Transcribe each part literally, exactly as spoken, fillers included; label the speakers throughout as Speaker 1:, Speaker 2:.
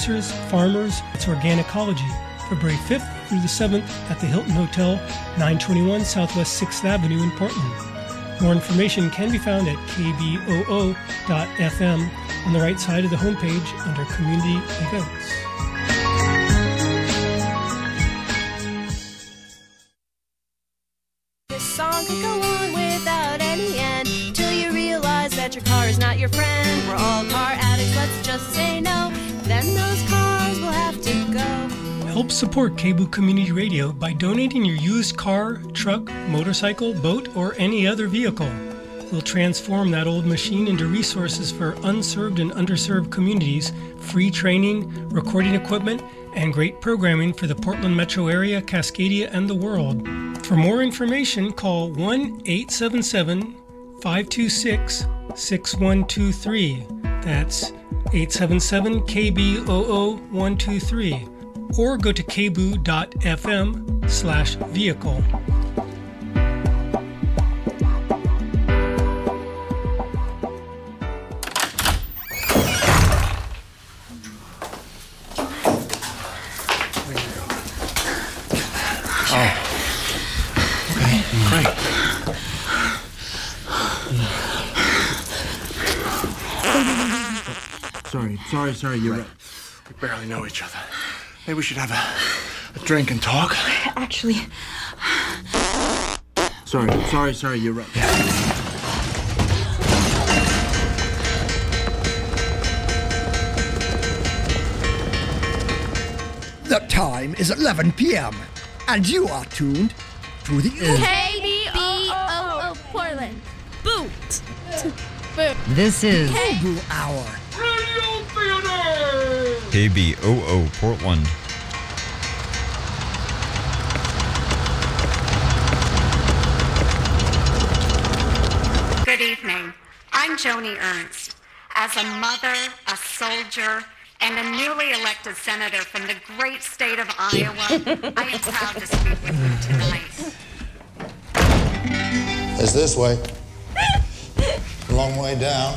Speaker 1: producers, farmers. It's Organicology, February fifth through the seventh at the Hilton Hotel, nine twenty-one Southwest sixth Avenue in Portland. More information can be found at k b o o dot f m on the right side of the homepage under Community Events.
Speaker 2: This song could go on without any end till you realize that your car is not your friend. We're all car addicts, let's just say no. Then those cars will have to go.
Speaker 1: Help support K B O O Community Radio by donating your used car, truck, motorcycle, boat, or any other vehicle. We'll transform that old machine into resources for unserved and underserved communities, free training, recording equipment, and great programming for the Portland metro area, Cascadia, and the world. For more information, call one eight seven seven, five two six, six one two three. That's eight seven seven K B O O one two three. Or go to k b o o dot f m slash vehicle.
Speaker 3: Oh. Okay, great.
Speaker 4: Sorry, sorry, sorry, you're right.
Speaker 3: We barely know each other. Maybe we should have a, a drink and talk.
Speaker 5: Actually...
Speaker 4: Sorry, sorry, sorry, you're right.
Speaker 3: Yeah.
Speaker 6: The time is eleven p.m. and you are tuned to the...
Speaker 2: K B O O Portland. Boot.
Speaker 7: This is
Speaker 6: K B O O Hour.
Speaker 3: Radio Theater!
Speaker 8: K B O O Portland.
Speaker 9: Good evening. I'm Joni Ernst. As a mother, a soldier, and a newly elected senator from the great state of Iowa, I am proud to speak with you tonight.
Speaker 10: It's this way. A long way down.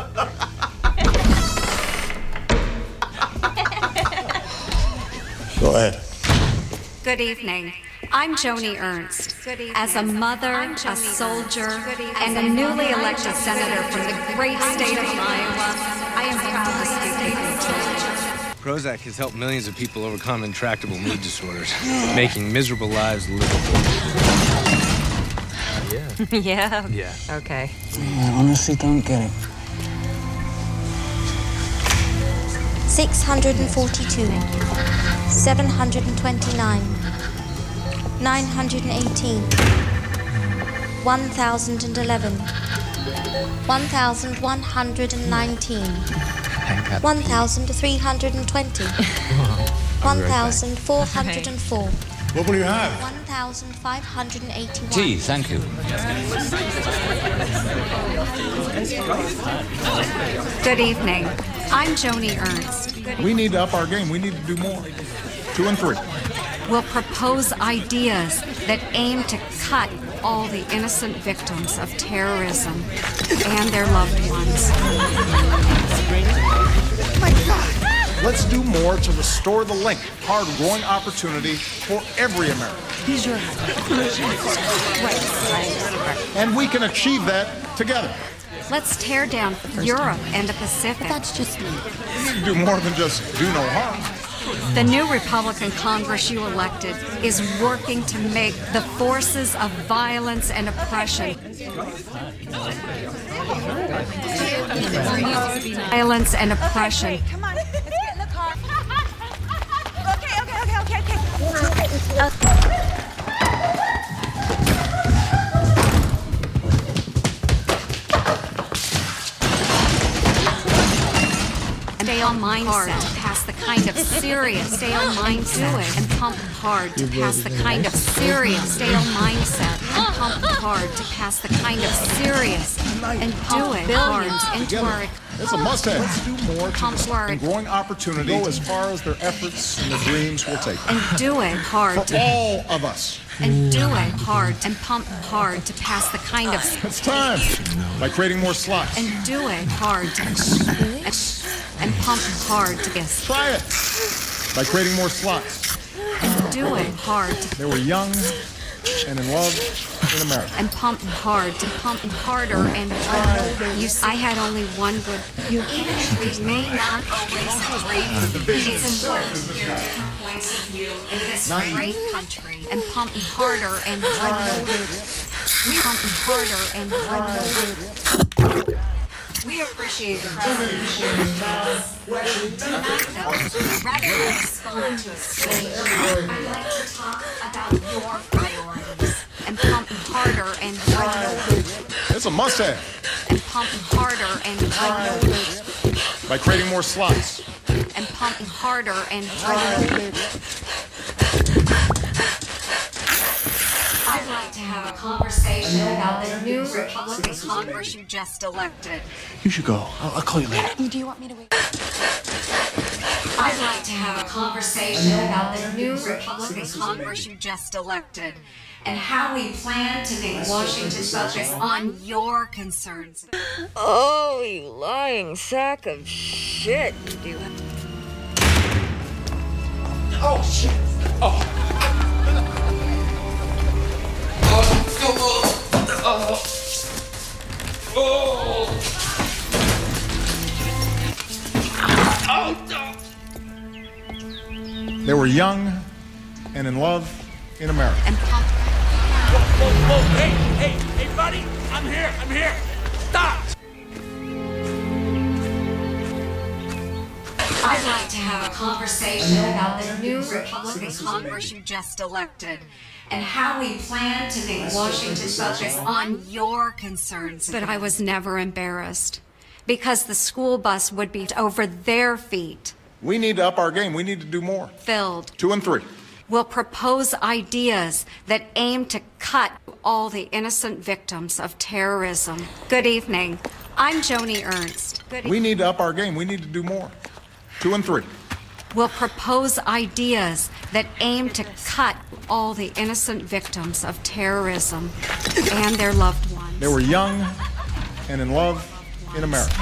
Speaker 10: Go ahead.
Speaker 9: Good evening. I'm Joni Ernst. As a mother, a soldier, and a newly elected senator from the great state of Iowa, I am proud to speak with you tonight.
Speaker 11: Prozac has helped millions of people overcome intractable mood disorders, making miserable lives livable.
Speaker 7: Yeah. yeah?
Speaker 11: Yeah.
Speaker 7: Okay.
Speaker 12: I honestly don't get it.
Speaker 13: six hundred forty-two, seven hundred twenty-nine, nine hundred eighteen, one thousand eleven, one thousand one hundred nineteen, one thousand three hundred twenty, one thousand four hundred four.
Speaker 10: What will you have?
Speaker 13: one thousand five hundred eighty-one.
Speaker 12: Tea, thank you.
Speaker 9: Good evening. I'm Joni Ernst.
Speaker 14: We need to up our game. We need to do more. Two and three.
Speaker 9: We'll propose ideas that aim to cut all the innocent victims of terrorism and their loved ones.
Speaker 14: My God! Let's do more to restore the link, hard growing opportunity for every American.
Speaker 5: He's your
Speaker 14: And we can achieve that together.
Speaker 9: Let's tear down Europe and the Pacific.
Speaker 5: That's just me.
Speaker 14: We need to do more than just do no harm.
Speaker 9: The new Republican Congress you elected is working to make the forces of violence and oppression violence and oppression.
Speaker 2: Come on, let's get in the car. Okay, okay, okay, okay, okay.
Speaker 9: Stay on mindset to pass the kind of serious stay on mindset and pump hard to pass the kind of serious stay on mindset and pump hard to pass the kind of serious and do it hard into our
Speaker 14: It's a must-have. Let's do more to
Speaker 9: pump hard
Speaker 14: and growing opportunity go as far as their efforts and their dreams will take.
Speaker 9: and do it hard
Speaker 14: For
Speaker 9: to
Speaker 14: all of us.
Speaker 9: and do it hard and pump hard to pass the kind of
Speaker 14: It's time. By creating more slots.
Speaker 9: and do it hard to and pump hard to guess.
Speaker 14: Try it by creating more slots.
Speaker 9: And do it hard.
Speaker 14: They were young and in love in America.
Speaker 9: And pump hard to pump harder and harder. You see, I had only one good. You we may not always agree. It's important to hear different points of view in this great country. And pump harder and harder. We pump harder and harder. We appreciate your presence. Rather than respond to a stage, I'd like to talk about your priorities. And pump harder and harder.
Speaker 14: It's a must-have.
Speaker 9: And pump harder and harder.
Speaker 14: By creating more slots.
Speaker 9: And pump harder and harder. I'd like to have a conversation about the new Republican Congress you just elected.
Speaker 3: You should go. I'll, I'll call you later.
Speaker 13: Do you want me to wait?
Speaker 9: I'd like to have a conversation about the new Republican Congress you just elected and how we plan to make Washington focus on your concerns.
Speaker 7: Oh, you lying sack of shit, you do.
Speaker 3: Oh, shit. Oh. Oh. Oh. Oh.
Speaker 14: They were young and in love in America.
Speaker 9: And pump.
Speaker 5: Whoa, whoa, whoa. Hey, hey, hey, buddy. I'm here. I'm here. Stop.
Speaker 9: I'd like to have a conversation about the new Republican Congress you just elected and how we plan to make Washington focus on your concerns. But I was never embarrassed because the school bus would be over their feet.
Speaker 14: We need to up our game. We need to do more.
Speaker 9: Filled.
Speaker 14: Two and three.
Speaker 9: We'll propose ideas that aim to cut all the innocent victims of terrorism. Good evening. I'm Joni Ernst. Good
Speaker 14: we need to up our game. We need to do more. Two and three.
Speaker 9: We'll propose ideas that aim to cut all the innocent victims of terrorism and their loved ones.
Speaker 14: They were young and in love in America.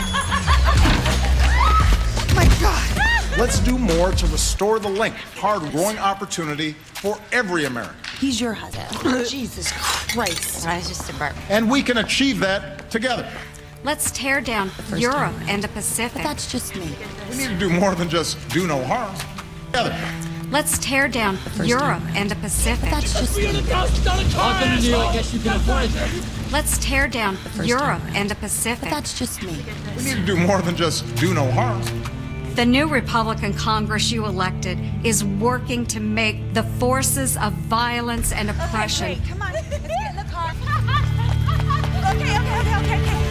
Speaker 6: Oh my God!
Speaker 14: Let's do more to restore the link. Hard growing opportunity for every American.
Speaker 15: He's your husband. Jesus Christ.
Speaker 7: I was just a burp.
Speaker 14: And we can achieve that together.
Speaker 9: Let's tear down Europe and the Pacific.
Speaker 15: But that's just me.
Speaker 14: We need to do more than just do no harm. Together.
Speaker 9: Let's tear down Europe and the Pacific.
Speaker 15: But that's just me.
Speaker 5: Welcome to New York. I guess you can afford it.
Speaker 9: Let's tear down Europe and the Pacific.
Speaker 15: But that's just me.
Speaker 14: We need to do more than just do no harm.
Speaker 9: The new Republican Congress you elected is working to make the forces of violence and oppression.
Speaker 2: Okay, wait, come on. Let's get in the car. Okay, okay, okay, okay, okay.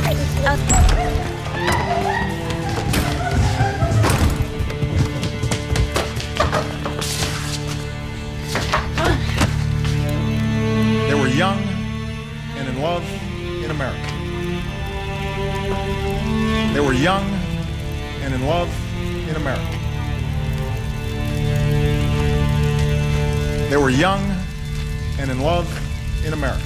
Speaker 14: They were young and in love in America. They were young and in love in America. They were young and in love in America.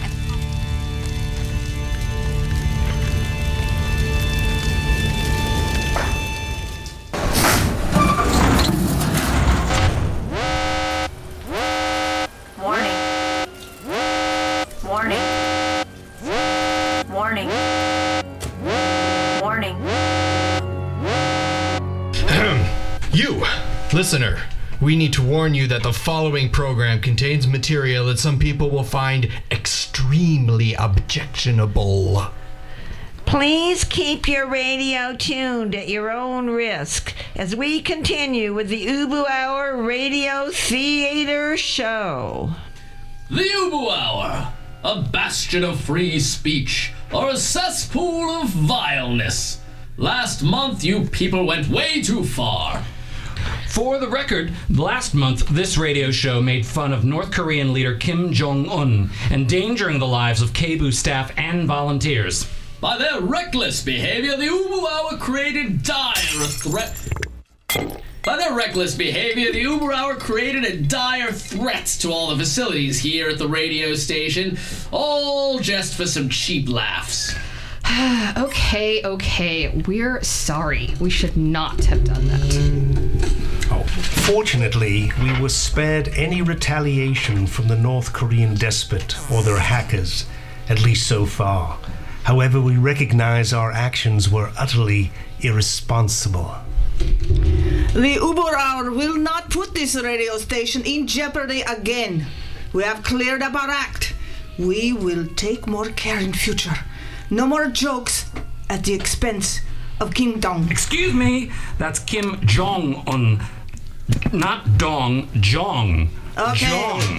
Speaker 16: Listener, we need to warn you that the following program contains material that some people will find extremely objectionable.
Speaker 17: Please keep your radio tuned at your own risk as we continue with the Ubu Hour Radio Theater Show.
Speaker 18: The Ubu Hour, a bastion of free speech or a cesspool of vileness. Last month, you people went way too far.
Speaker 19: For the record, last month, this radio show made fun of North Korean leader Kim Jong-un, endangering the lives of K B U staff and volunteers.
Speaker 18: By their reckless behavior, the Ubu Hour created dire threat. By their reckless behavior, the Ubu Hour created a dire threat to all the facilities here at the radio station, all just for some cheap laughs.
Speaker 20: Okay, okay. We're sorry. We should not have done that.
Speaker 21: Oh, fortunately, we were spared any retaliation from the North Korean despot or their hackers, at least so far. However, we recognize our actions were utterly irresponsible.
Speaker 22: The Uber Hour will not put this radio station in jeopardy again. We have cleared up our act. We will take more care in future. No more jokes at the expense of Kim Dong.
Speaker 19: Excuse me, that's Kim Jong-un. Not Dong, Jong.
Speaker 22: Okay.
Speaker 19: Jong.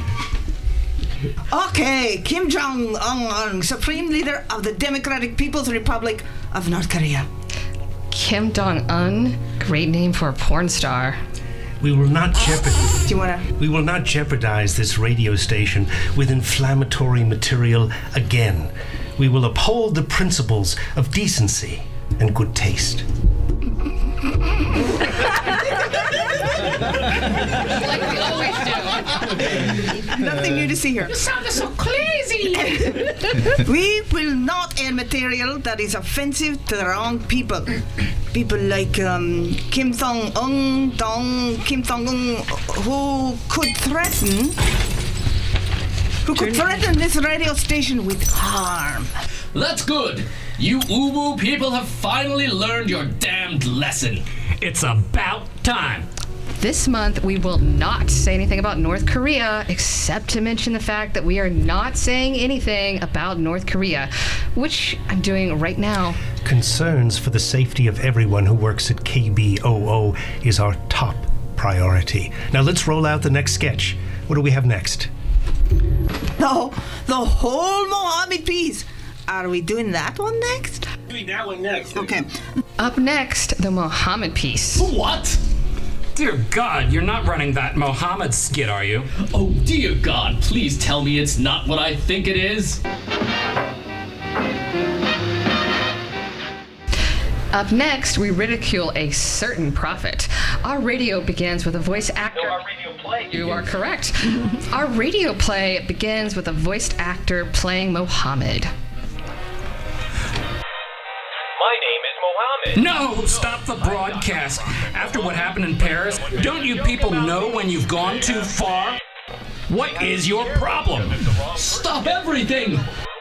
Speaker 22: Okay, Kim Jong-un, Supreme Leader of the Democratic People's Republic of North Korea.
Speaker 20: Kim Jong-un? Great name for a porn star.
Speaker 21: We will not jeopardize.
Speaker 22: Do you wanna?
Speaker 21: We will not jeopardize this radio station with inflammatory material again. We will uphold the principles of decency and good taste.
Speaker 20: Like we always do.
Speaker 22: Nothing new to see here.
Speaker 20: You sound so crazy.
Speaker 22: We will not air material that is offensive to the wrong people. People like um, Kim Jong-un, Dong, Kim Jong-un, who could threaten, who could threaten this radio station with harm.
Speaker 18: That's good. You Ubu people have finally learned your damned lesson.
Speaker 19: It's about time.
Speaker 20: This month, we will not say anything about North Korea, except to mention the fact that we are not saying anything about North Korea, which I'm doing right now.
Speaker 21: Concerns for the safety of everyone who works at K B O O is our top priority. Now let's roll out the next sketch. What do we have next?
Speaker 22: No, the whole Mohammed piece. Are we doing that one next?
Speaker 5: Doing that one next.
Speaker 22: Okay.
Speaker 20: Up next, the Mohammed piece.
Speaker 18: What?
Speaker 19: Dear God, you're not running that Mohammed skit, are you?
Speaker 18: Oh, dear God, please tell me it's not what I think it is.
Speaker 20: Up next, we ridicule a certain prophet. Our radio begins with a voice actor.
Speaker 5: No, our radio play.
Speaker 20: You are correct. Our radio play begins with a voiced actor playing Mohammed.
Speaker 5: My name is Mohammed.
Speaker 19: No, stop the broadcast. After what happened in Paris, don't you people know when you've gone too far? What is your problem?
Speaker 18: Stop everything!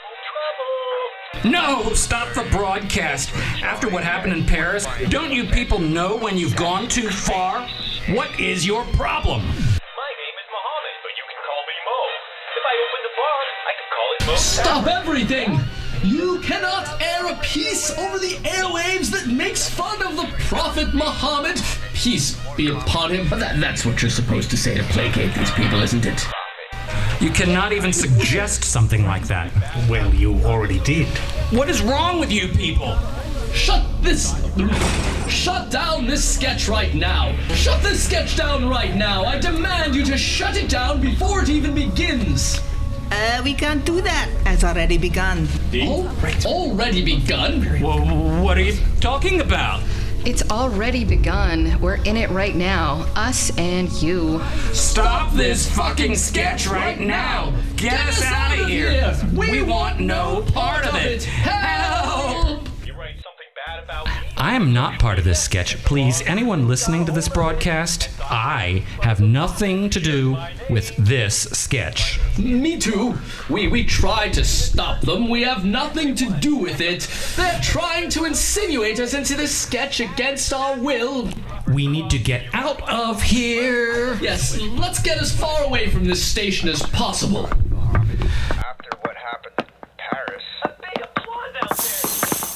Speaker 19: No, stop the broadcast. After what happened in Paris, don't you people know when you've gone too far? What is your problem?
Speaker 5: My name is Mohammed, but you can call me Mo. If I open the bar, I can call it Mo.
Speaker 18: Stop everything! You cannot air a piece over the airwaves that makes fun of the Prophet Muhammad. Peace be upon him. That, that's what you're supposed to say to placate these people, isn't it?
Speaker 19: You cannot even suggest something like that.
Speaker 21: Well, you already did.
Speaker 19: What is wrong with you people?
Speaker 18: Shut this... Shut down this sketch right now. Shut this sketch down right now. I demand you to shut it down before it even begins.
Speaker 22: Uh, we can't do that. It's already begun.
Speaker 18: All, already begun?
Speaker 19: Well, what are you talking about?
Speaker 20: It's already begun. We're in it right now. Us and you.
Speaker 19: Stop this fucking sketch right now! Get, Get us, us out of here! here. We, we want no part of it! Help!
Speaker 5: You write something bad about me?
Speaker 19: I am not part of this sketch. Please, anyone listening to this broadcast, I have nothing to do with this sketch.
Speaker 18: Me too. We we tried to stop them. We have nothing to do with it. They're trying to insinuate us into this sketch against our will.
Speaker 19: We need to get out of here.
Speaker 18: Yes, let's get as far away from this station as possible.
Speaker 10: After what happened in Paris,
Speaker 5: A big applause out there.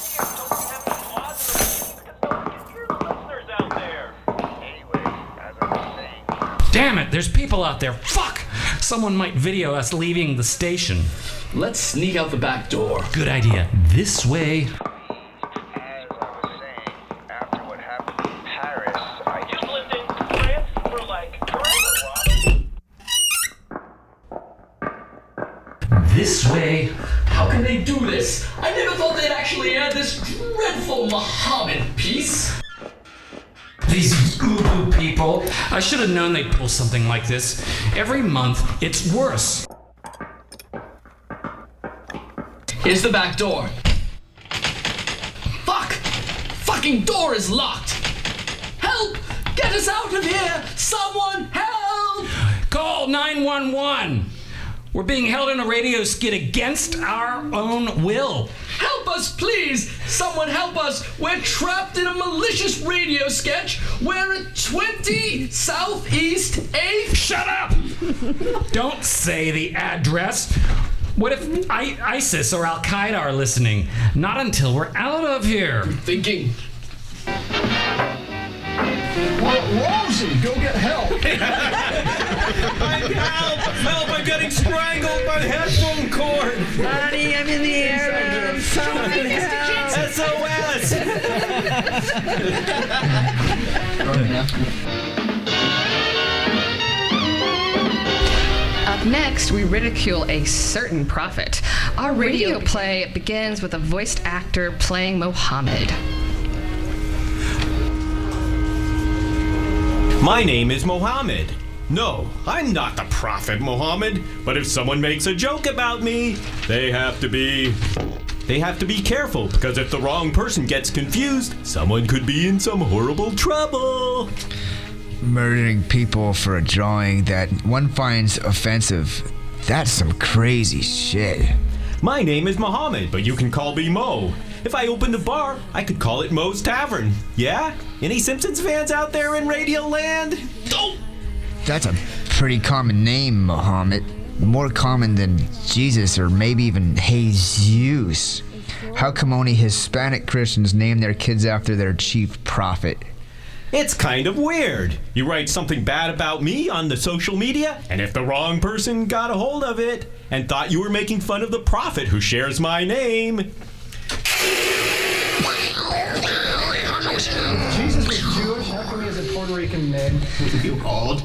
Speaker 19: Damn it, there's people out there. Fuck! Someone might video us leaving the station.
Speaker 18: Let's sneak out the back door.
Speaker 19: Good idea. This way.
Speaker 10: as I was saying, after what happened in Paris, I
Speaker 5: Just lived in France for like
Speaker 19: This way.
Speaker 18: How can they do this? I never thought they'd actually add this dreadful Muhammad piece.
Speaker 19: These Ubu people. I should have known they'd pull something like this. Every month, it's worse.
Speaker 18: Here's the back door. fucking door is locked. Help! Get us out of here! Someone help!
Speaker 19: Call nine one one. We're being held in a radio skid against our own will.
Speaker 18: Help us, please! Someone help us! We're trapped in a malicious radio sketch. We're at twenty Southeast eighth.
Speaker 19: Shut up! Don't say the address. What if I- ISIS or Al Qaeda are listening? Not until we're out of here.
Speaker 18: Thinking.
Speaker 6: Well, Rosie, go get help.
Speaker 5: Help! Help! I'm getting strangled by the headphone cord.
Speaker 17: Honey, I'm in the air. Someone help.
Speaker 5: S O S!
Speaker 20: Up next, we ridicule a certain prophet. Our radio play begins with a voiced actor playing Mohammed.
Speaker 5: My name is Mohammed. No, I'm not the Prophet Muhammad, but if someone makes a joke about me, they have to be... They have to be careful, because if the wrong person gets confused, someone could be in some horrible trouble.
Speaker 1: Murdering people for a drawing that one finds offensive, that's some crazy shit.
Speaker 5: My name is Mohammed, but you can call me Mo. If I opened a bar, I could call it Mo's Tavern. Yeah? Any Simpsons fans out there in Radio Land? Oh!
Speaker 1: That's a pretty common name, Mohammed. More common than Jesus or maybe even Jesus. How come only Hispanic Christians name their kids after their chief prophet?
Speaker 5: It's kind of weird. You write something bad about me on the social media, and if the wrong person got a hold of it and thought you were making fun of the prophet who shares my name...
Speaker 6: Jesus was Jewish. How come he has a Puerto Rican name?
Speaker 5: You called?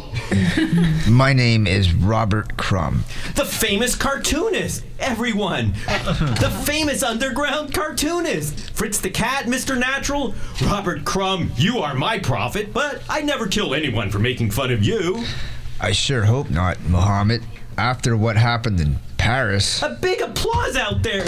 Speaker 1: My name is Robert Crumb.
Speaker 5: The famous cartoonist, everyone. The famous underground cartoonist. Fritz the Cat, Mister Natural. Robert Crumb, you are my prophet, but I never kill anyone for making fun of you.
Speaker 1: I sure hope not, Mohammed. After what happened in Paris...
Speaker 5: A big applause out there.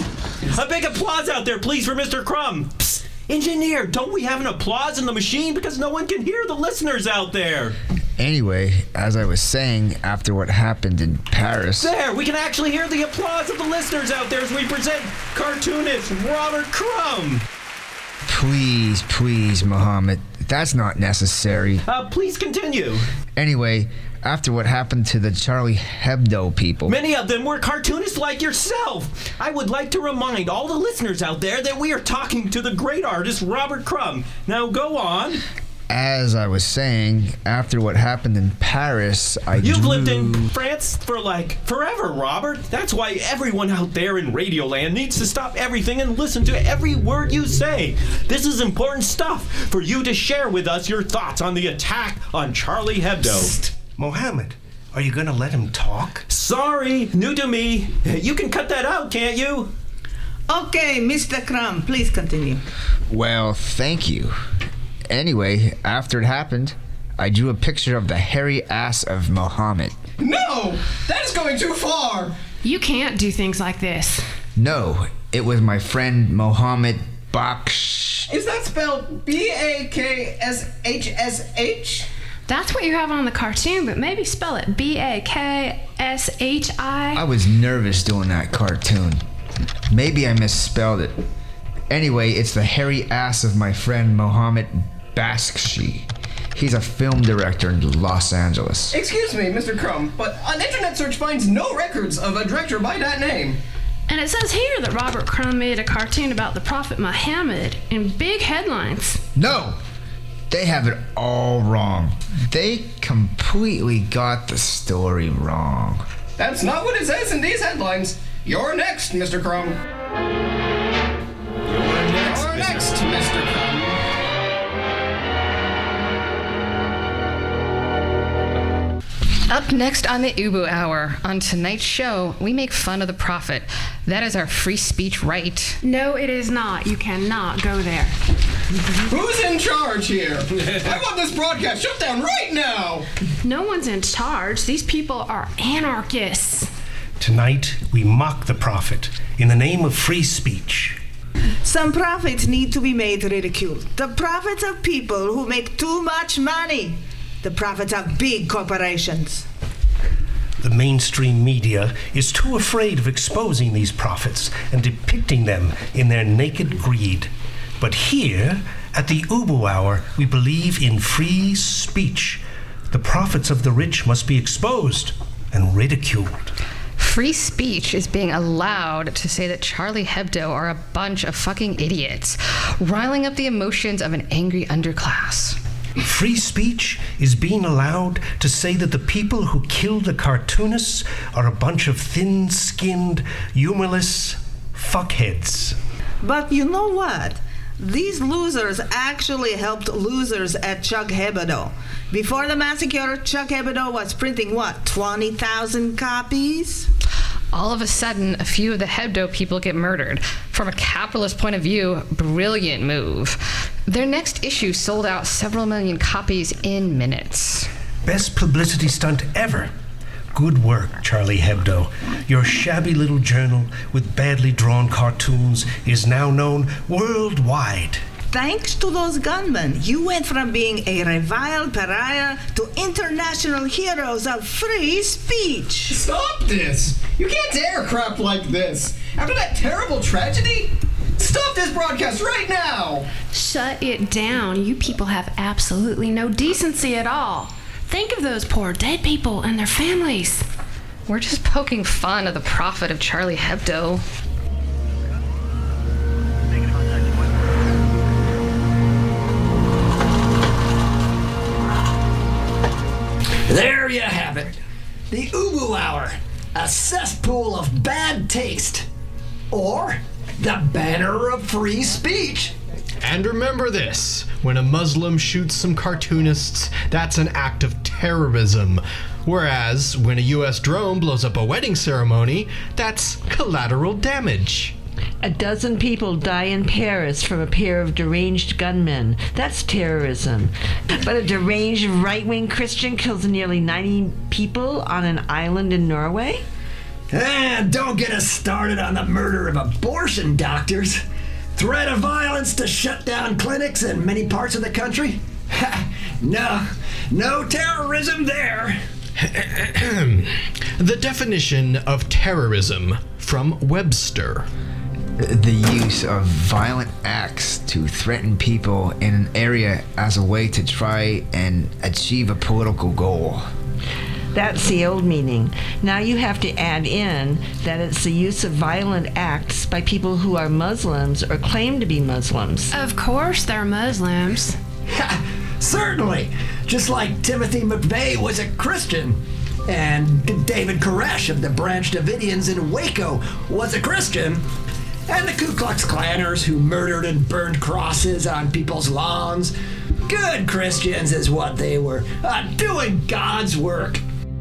Speaker 5: A big applause out there, please, for Mister Crumb. Psst. Engineer, don't we have an applause in the machine? Because no one can hear the listeners out there.
Speaker 1: Anyway, as I was saying, after what happened in Paris...
Speaker 5: There, we can actually hear the applause of the listeners out there as we present cartoonist Robert Crumb.
Speaker 1: Please, please, Mohammed. That's not necessary.
Speaker 5: Uh, please continue.
Speaker 1: Anyway, after what happened to the Charlie Hebdo people...
Speaker 5: Many of them were cartoonists like yourself. I would like to remind all the listeners out there that we are talking to the great artist Robert Crumb. Now go on.
Speaker 1: As I was saying, after what happened in Paris, I
Speaker 5: You've
Speaker 1: drew...
Speaker 5: lived in France for, like, forever, Robert. That's why everyone out there in Radioland needs to stop everything and listen to every word you say. This is important stuff for you to share with us your thoughts on the attack on Charlie Hebdo.
Speaker 21: Psst. Mohammed, are you gonna let him talk?
Speaker 5: Sorry, new to me. You can cut that out, can't you?
Speaker 22: Okay, Mister Crumb, please continue.
Speaker 1: Well, thank you. Anyway, after it happened, I drew a picture of the hairy ass of Mohammed.
Speaker 4: No! That is going too far!
Speaker 23: You can't do things like this.
Speaker 1: No, it was my friend Mohammed Baksh.
Speaker 4: Is that spelled B A K S H S H?
Speaker 23: That's what you have on the cartoon, but maybe spell it B A K S H I.
Speaker 1: I was nervous doing that cartoon. Maybe I misspelled it. Anyway, it's the hairy ass of my friend Mohammed Bakshi. He's a film director in Los Angeles.
Speaker 4: Excuse me, Mister Crumb, but an internet search finds no records of a director by that name.
Speaker 23: And it says here that Robert Crumb made a cartoon about the Prophet Muhammad in big headlines.
Speaker 1: No! They have it all wrong. They completely got the story wrong.
Speaker 4: That's not what it says in these headlines. You're next, Mister Crumb.
Speaker 5: You're next,
Speaker 4: You're next, Mister Crumb.
Speaker 20: Up next on the Ubu Hour. On tonight's show, we make fun of the prophet. That is our free speech right.
Speaker 23: No, it is not. You cannot go there.
Speaker 4: Who's in charge here? I want this broadcast shut down right now!
Speaker 23: No one's in charge. These people are anarchists.
Speaker 21: Tonight, we mock the prophet in the name of free speech.
Speaker 22: Some prophets need to be made ridiculed. The prophets of people who make too much money. The prophets of big corporations.
Speaker 21: The mainstream media is too afraid of exposing these prophets and depicting them in their naked greed. But here, at the Ubu Hour, we believe in free speech. The prophets of the rich must be exposed and ridiculed.
Speaker 20: Free speech is being allowed to say that Charlie Hebdo are a bunch of fucking idiots, riling up the emotions of an angry underclass.
Speaker 21: Free speech is being allowed to say that the people who killed the cartoonists are a bunch of thin-skinned, humorless fuckheads.
Speaker 22: But you know what? These losers actually helped losers at Chuck Hebdo. Before the massacre, Chuck Hebdo was printing what, twenty thousand copies?
Speaker 20: All of a sudden, a few of the Hebdo people get murdered. From a capitalist point of view, brilliant move. Their next issue sold out several million copies in minutes.
Speaker 21: Best publicity stunt ever. Good work, Charlie Hebdo. Your shabby little journal with badly drawn cartoons is now known worldwide.
Speaker 22: Thanks to those gunmen, you went from being a reviled pariah to international heroes of free speech.
Speaker 4: Stop this! You can't dare crap like this! After that terrible tragedy? Stop this broadcast right now!
Speaker 23: Shut it down. You people have absolutely no decency at all. Think of those poor dead people and their families.
Speaker 20: We're just poking fun at the prophet of Charlie Hebdo.
Speaker 8: There you have it. The Ubu Hour. A cesspool of bad taste. Or the banner of free speech.
Speaker 16: And remember this, when a Muslim shoots some cartoonists, that's an act of terrorism. Whereas when a U S drone blows up a wedding ceremony, that's collateral damage.
Speaker 17: A dozen people die in Paris from a pair of deranged gunmen. That's terrorism. But a deranged right-wing Christian kills nearly ninety people on an island in Norway?
Speaker 8: And don't get us started on the murder of abortion doctors. Threat of violence to shut down clinics in many parts of the country? no, no terrorism there.
Speaker 16: The definition of terrorism from Webster.
Speaker 1: The use of violent acts to threaten people in an area as a way to try and achieve a political goal.
Speaker 17: That's the old meaning. Now you have to add in that it's the use of violent acts by people who are Muslims or claim to be Muslims.
Speaker 23: Of course they're Muslims.
Speaker 8: Certainly. Just like Timothy McVeigh was a Christian. And David Koresh of the Branch Davidians in Waco was a Christian. And the Ku Klux Klanners who murdered and burned crosses on people's lawns. Good Christians is what they were, uh, doing God's work.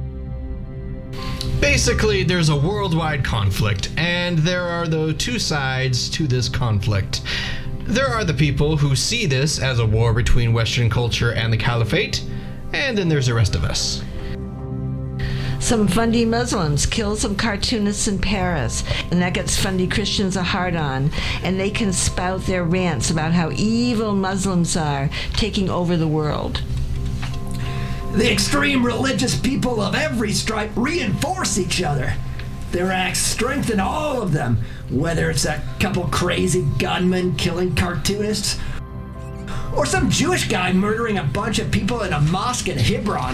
Speaker 16: Basically, there's a worldwide conflict, and there are the two sides to this conflict. There are the people who see this as a war between Western culture and the Caliphate, and then there's the rest of us.
Speaker 17: Some fundy Muslims kill some cartoonists in Paris, and that gets fundy Christians a hard-on, and they can spout their rants about how evil Muslims are taking over the world.
Speaker 8: The extreme religious people of every stripe reinforce each other. Their acts strengthen all of them, whether it's a couple crazy gunmen killing cartoonists, or some Jewish guy murdering a bunch of people in a mosque in Hebron,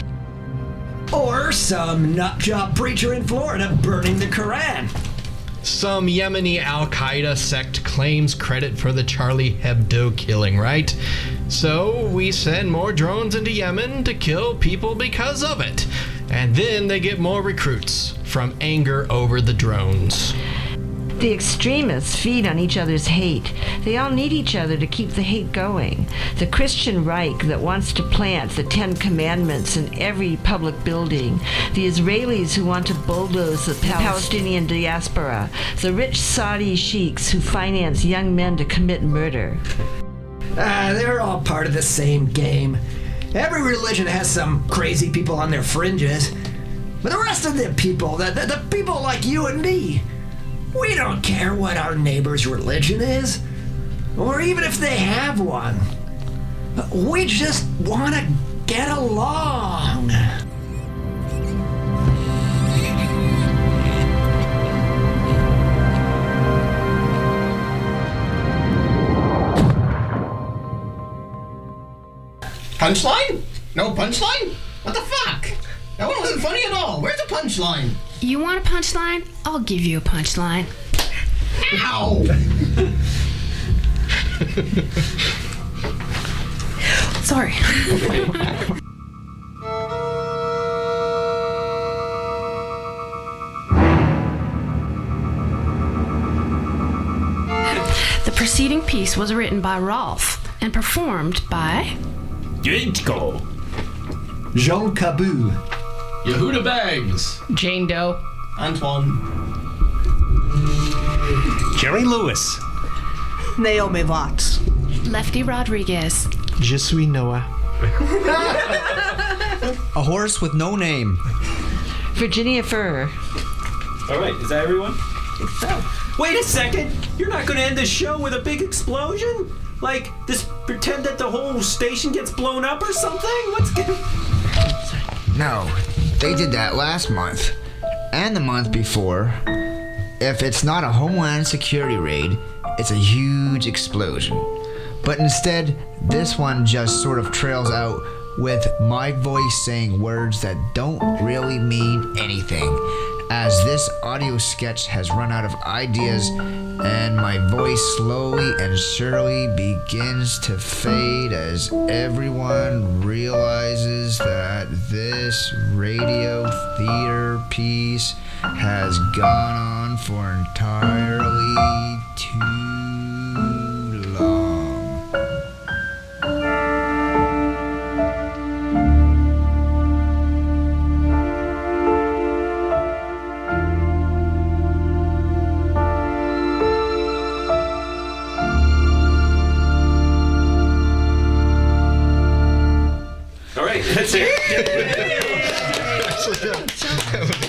Speaker 8: or some nutjob preacher in Florida burning the Quran.
Speaker 16: Some Yemeni Al-Qaeda sect claims credit for the Charlie Hebdo killing, right? So we send more drones into Yemen to kill people because of it. And then they get more recruits from anger over the drones.
Speaker 17: The extremists feed on each other's hate. They all need each other to keep the hate going. The Christian Reich that wants to plant the Ten Commandments in every public building. The Israelis who want to bulldoze the Palestinian diaspora. The rich Saudi sheiks who finance young men to commit murder.
Speaker 8: Ah, they're all part of the same game. Every religion has some crazy people on their fringes. But the rest of the people, the, the, the people like you and me, We don't care what our neighbor's religion is, or even if they have one. We just want to get along.
Speaker 4: Punchline? No punchline? What the fuck? That one wasn't funny at all. Where's the punchline?
Speaker 23: You want a punchline? I'll give you a punchline.
Speaker 4: Ow!
Speaker 23: Sorry. The preceding piece was written by Rolf and performed by
Speaker 5: Jinko,
Speaker 8: Jean Cabot,
Speaker 18: Yehuda Bags,
Speaker 20: Jane Doe,
Speaker 4: Antoine,
Speaker 21: Jerry Lewis,
Speaker 22: Naomi Watts,
Speaker 23: Lefty Rodriguez,
Speaker 21: Je suis Noah,
Speaker 1: A horse with no name.
Speaker 17: Virginia Furr.
Speaker 5: All right, is that everyone?
Speaker 17: I think so.
Speaker 5: Wait a second! You're not gonna end the show with a big explosion? Like, just pretend that the whole station gets blown up or something? What's going
Speaker 1: No, they did that last month. And the month before. If it's not a Homeland Security raid, it's a huge explosion. But instead, this one just sort of trails out with my voice saying words that don't really mean anything, as this audio sketch has run out of ideas and my voice slowly and surely begins to fade as everyone realizes that this radio theater piece has gone on for entirely too long.
Speaker 5: All right, that's it.
Speaker 21: That was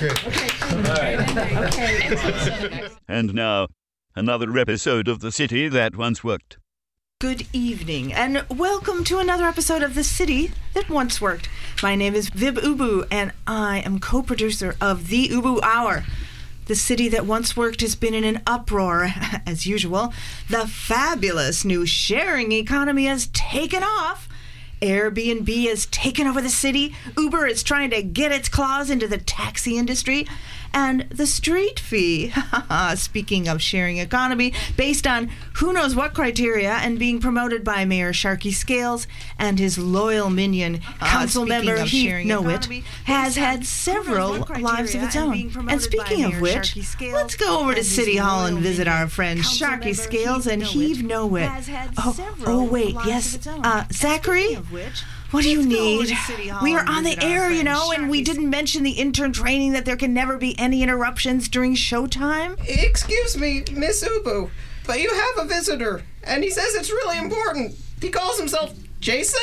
Speaker 21: great.
Speaker 11: And now, another episode of The City That Once Worked.
Speaker 22: Good evening, and welcome to another episode of The City That Once Worked. My name is Vib Ubu, and I am co-producer of The Ubu Hour. The City That Once Worked has been in an uproar, as usual. The fabulous new sharing economy has taken off. Airbnb has taken over the city. Uber is trying to get its claws into the taxi industry. And the street fee, speaking of sharing economy, based on who knows what criteria and being promoted by Mayor Sharky Scales and his loyal minion, Uh, council speaking member of Heath sharing Knowit, economy, has based on had who knows several what criteria lives of its and own. being And promoted speaking by of Mayor which, Sharky Scales let's go over to and his City Hall loyal and visit minion, our friend council Sharky member Scales Heath and Knowit Heave Knowit. has had Oh, several oh wait, lives yes, of its own. uh, Zachary? Speaking of which, What do you let's go over need? to City Hall We are and on the visit our air, you friend know, and we Sharky didn't mention the intern training that there can never be any interruptions during showtime.
Speaker 4: Excuse me, Miss Ubu, but you have a visitor, and he says it's really important. He calls himself Jason?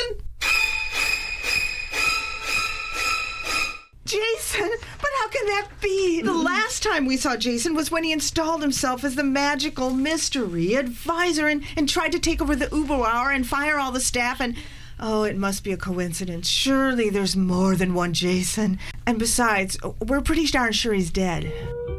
Speaker 22: Jason? But how can that be? The last time we saw Jason was when he installed himself as the magical mystery advisor and, and tried to take over the Ubu Hour and fire all the staff and... Oh, it must be a coincidence. Surely there's more than one Jason. And besides, we're pretty darn sure he's dead.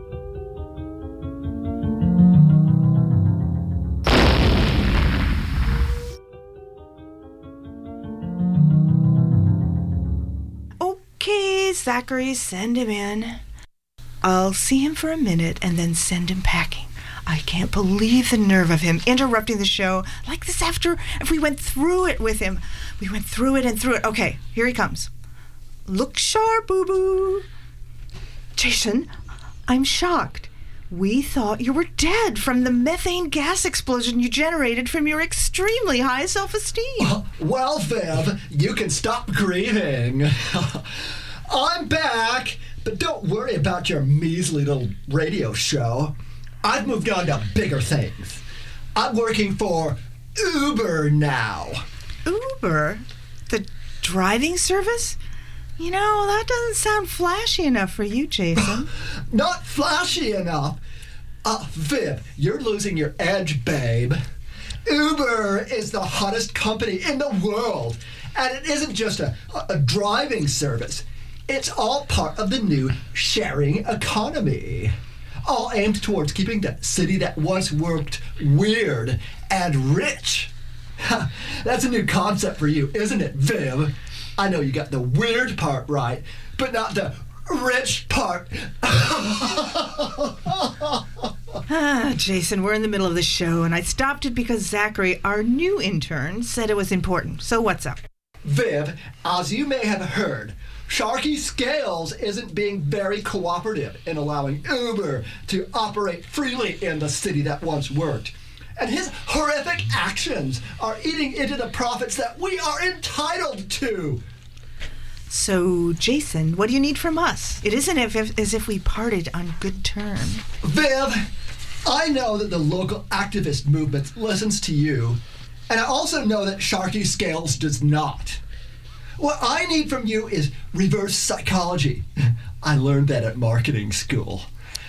Speaker 22: Okay, Zachary, send him in. I'll see him for a minute and then send him packing. I can't believe the nerve of him interrupting the show like this after if we went through it with him. We went through it and through it. Okay, here he comes. Look sharp, boo-boo. Jason, I'm shocked. We thought you were dead from the methane gas explosion you generated from your extremely high self-esteem.
Speaker 8: Uh, well, Viv, you can stop grieving. I'm back, but don't worry about your measly little radio show. I've moved on to bigger things. I'm working for Uber now.
Speaker 22: Uber? The driving service? You know, that doesn't sound flashy enough for you, Jason.
Speaker 8: Not flashy enough.
Speaker 6: Uh, Viv, you're losing your edge, babe. Uber is the hottest company in the world. And it isn't just a, a driving service. It's all part of the new sharing economy. All aimed towards keeping the city that once worked weird and rich. That's a new concept for you, isn't it, Viv? I know you got the weird part right, but not the rich part.
Speaker 22: Ah, Jason, we're in the middle of the show, and I stopped it because Zachary, our new intern, said it was important. So what's up?
Speaker 6: Viv, as you may have heard, Sharky Scales isn't being very cooperative in allowing Uber to operate freely in the city that once worked. And his horrific actions are eating into the profits that we are entitled to.
Speaker 22: So, Jason, what do you need from us? It isn't if, if, as if we parted on good terms.
Speaker 6: Viv, I know that the local activist movement listens to you, and I also know that Sharky Scales does not. What I need from you is reverse psychology. I learned that at marketing school.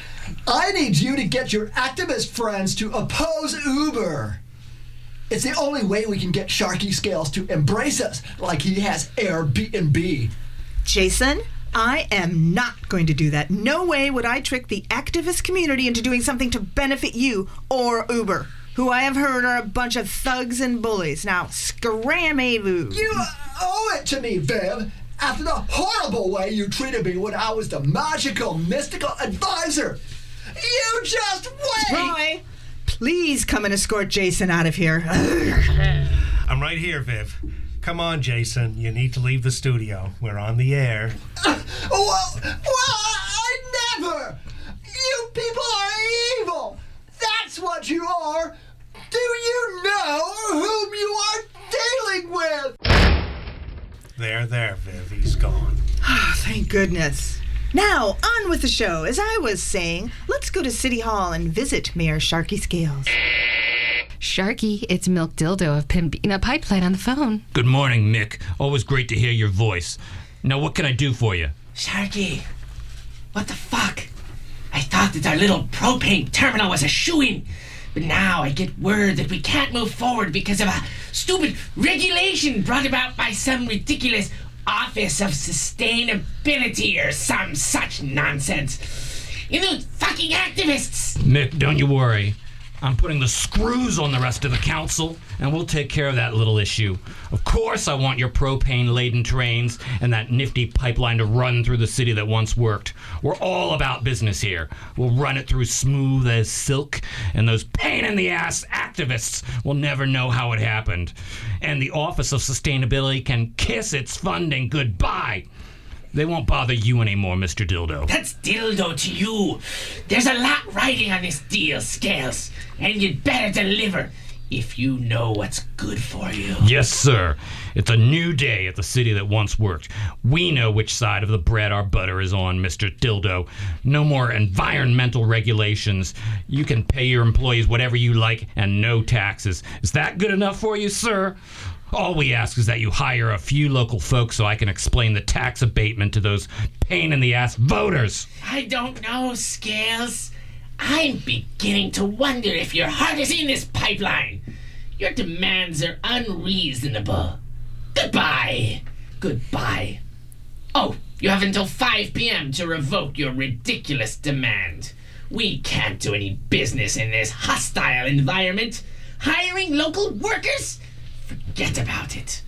Speaker 6: I need you to get your activist friends to oppose Uber. It's the only way we can get Sharky Scales to embrace us like he has Airbnb.
Speaker 22: Jason, I am not going to do that. No way would I trick the activist community into doing something to benefit you or Uber, who I have heard are a bunch of thugs and bullies. Now, scram-a-loo.
Speaker 6: You owe it to me, Viv, after the horrible way you treated me when I was the magical, mystical advisor. You just wait!
Speaker 22: Roy, please come and escort Jason out of here.
Speaker 21: I'm right here, Viv. Come on, Jason. You need to leave the studio. We're on the air.
Speaker 6: Uh, well, well, I never! You people are evil! That's what you are! Do you know whom you are dealing with?
Speaker 21: There, there, Viv. He's gone.
Speaker 22: Oh, thank goodness. Now, on with the show. As I was saying, let's go to City Hall and visit Mayor Sharky Scales.
Speaker 20: Sharky, it's Milk Dildo of Pembina Pipeline on the phone.
Speaker 3: Good morning, Mick. Always great to hear your voice. Now, what can I do for you?
Speaker 12: Sharky, what the fuck? I thought that our little propane terminal was a shoo-in, but now I get word that we can't move forward because of a stupid regulation brought about by some ridiculous Office of Sustainability or some such nonsense. You know, fucking activists!
Speaker 3: Mick, don't you worry. I'm putting the screws on the rest of the council, and we'll take care of that little issue. Of course I want your propane-laden trains and that nifty pipeline to run through the city that once worked. We're all about business here. We'll run it through smooth as silk, and those pain-in-the-ass activists will never know how it happened. And the Office of Sustainability can kiss its funding goodbye. They won't bother you anymore, Mister Dildo.
Speaker 12: That's dildo to you. There's a lot riding on this deal, Scales, and you'd better deliver if you know what's good for you.
Speaker 3: Yes, sir. It's a new day at the city that once worked. We know which side of the bread our butter is on, Mister Dildo. No more environmental regulations. You can pay your employees whatever you like and no taxes. Is that good enough for you, sir? All we ask is that you hire a few local folks so I can explain the tax abatement to those pain-in-the-ass voters.
Speaker 12: I don't know, Scales. I'm beginning to wonder if your heart is in this pipeline. Your demands are unreasonable. Goodbye. Goodbye. Oh, you have until five p.m. to revoke your ridiculous demand. We can't do any business in this hostile environment. Hiring local workers? Forget about it.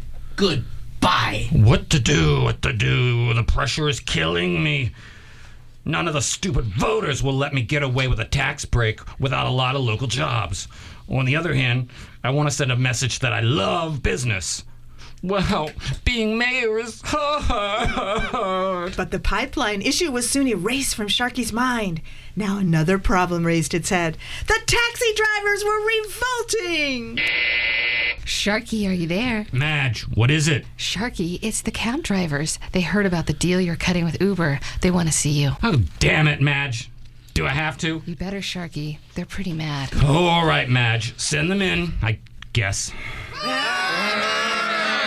Speaker 12: Goodbye.
Speaker 3: What to do? What to do? The pressure is killing me. None of the stupid voters will let me get away with a tax break without a lot of local jobs. On the other hand, I want to send a message that I love business. Well, being mayor is hard.
Speaker 22: But the pipeline issue was soon erased from Sharky's mind. Now another problem raised its head. The taxi drivers were revolting!
Speaker 20: Sharky, are you there?
Speaker 3: Madge, what is it?
Speaker 20: Sharky, it's the cab drivers. They heard about the deal you're cutting with Uber. They want to see you.
Speaker 3: Oh, damn it, Madge. Do I have to?
Speaker 20: You better, Sharky. They're pretty mad.
Speaker 3: Oh, all right, Madge. Send them in, I guess.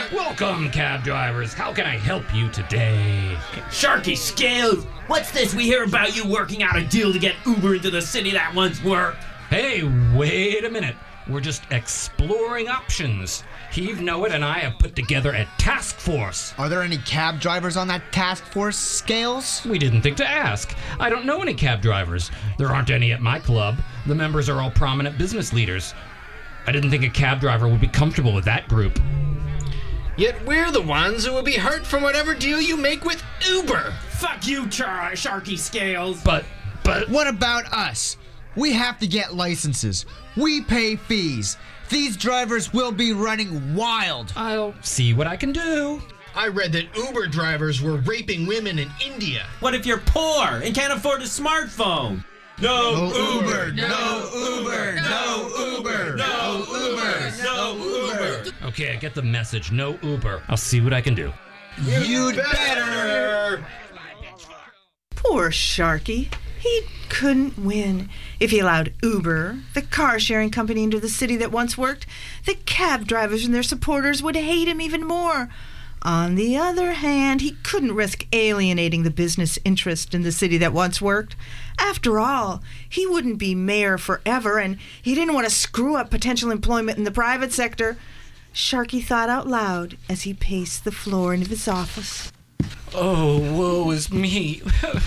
Speaker 3: Welcome, cab drivers. How can I help you today?
Speaker 12: Sharky Scales, what's this we hear about you working out a deal to get Uber into the city that once worked?
Speaker 3: Hey, wait a minute. We're just exploring options. Heave Knowit and I have put together a task force.
Speaker 1: Are there any cab drivers on that task force, Scales?
Speaker 3: We didn't think to ask. I don't know any cab drivers. There aren't any at my club. The members are all prominent business leaders. I didn't think a cab driver would be comfortable with that group.
Speaker 16: Yet we're the ones who will be hurt from whatever deal you make with Uber.
Speaker 12: Fuck you, Char- Sharky Scales.
Speaker 3: But, but...
Speaker 1: What about us? We have to get licenses. We pay fees. These drivers will be running wild.
Speaker 3: I'll see what I can do.
Speaker 16: I read that Uber drivers were raping women in India.
Speaker 5: What if you're poor and can't afford a smartphone?
Speaker 1: No, no Uber, no Uber, no Uber, no Uber, no Uber.
Speaker 3: Okay, I get the message. No Uber. I'll see what I can do.
Speaker 1: You'd better.
Speaker 22: Poor Sharky. He couldn't win. If he allowed Uber, the car-sharing company, into the city that once worked, the cab drivers and their supporters would hate him even more. On the other hand, he couldn't risk alienating the business interest in the city that once worked. After all, he wouldn't be mayor forever, and he didn't want to screw up potential employment in the private sector. Sharky thought out loud as he paced the floor of his office.
Speaker 3: Oh, woe is me.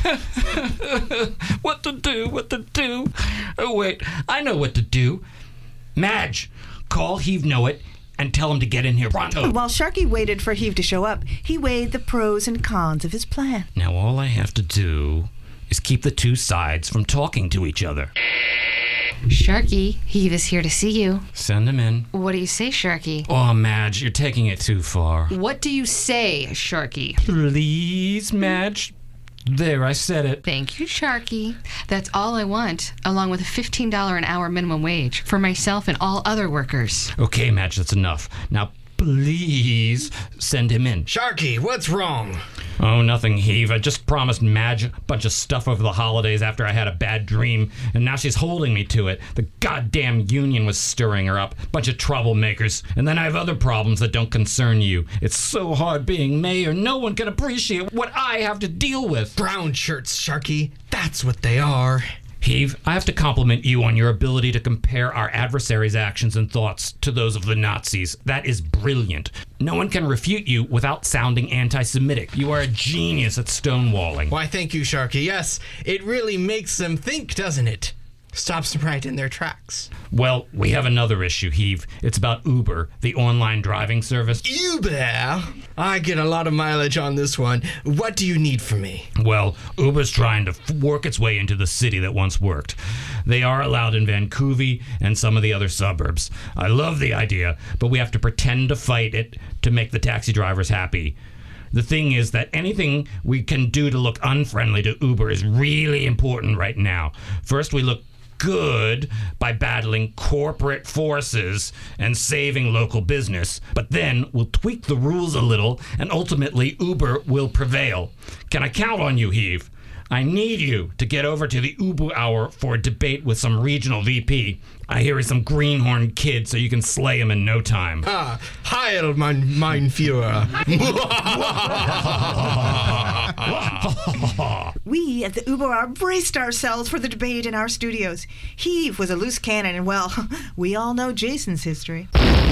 Speaker 3: What to do, what to do? Oh, wait, I know what to do. Madge, call Heave Knowit and tell him to get in here pronto.
Speaker 22: While Sharky waited for Heave to show up, he weighed the pros and cons of his plan.
Speaker 3: Now all I have to do is keep the two sides from talking to each other.
Speaker 20: Sharky, Heave is here to see you.
Speaker 3: Send him in.
Speaker 20: What do you say, Sharky?
Speaker 3: Oh, Madge, you're taking it too far.
Speaker 20: What do you say, Sharky?
Speaker 3: Please, Madge. There, I said it.
Speaker 20: Thank you, Sharky. That's all I want, along with a fifteen dollars an hour minimum wage for myself and all other workers.
Speaker 3: Okay, Madge, that's enough. Now, please send him in.
Speaker 16: Sharky, what's wrong?
Speaker 3: Oh, nothing, Heave. I just promised Madge a bunch of stuff over the holidays after I had a bad dream, and now she's holding me to it. The goddamn union was stirring her up. Bunch of troublemakers. And then I have other problems that don't concern you. It's so hard being mayor. No one can appreciate what I have to deal with.
Speaker 16: Brown shirts, Sharky. That's what they are.
Speaker 3: Heave, I have to compliment you on your ability to compare our adversaries' actions and thoughts to those of the Nazis. That is brilliant. No one can refute you without sounding anti-Semitic. You are a genius at stonewalling.
Speaker 16: Why, thank you, Sharky. Yes, it really makes them think, doesn't it? Stops them right in their tracks.
Speaker 3: Well, we have another issue, Heave. It's about Uber, the online driving service.
Speaker 16: Uber? I get a lot of mileage on this one. What do you need from me?
Speaker 3: Well, Uber's trying to f- work its way into the city that once worked. They are allowed in Vancouver and some of the other suburbs. I love the idea, but we have to pretend to fight it to make the taxi drivers happy. The thing is that anything we can do to look unfriendly to Uber is really important right now. First, we look good by battling corporate forces and saving local business, but then we'll tweak the rules a little and ultimately Uber will prevail. Can I count on you, Heave? I need you to get over to the Uber Hour for a debate with some regional V P. I hear he's some greenhorn kid, so you can slay him in no time.
Speaker 16: Ah, Heil, mein, mein Führer.
Speaker 22: We at the Uber Hour braced ourselves for the debate in our studios. Heave was a loose cannon, and well, we all know Jason's history.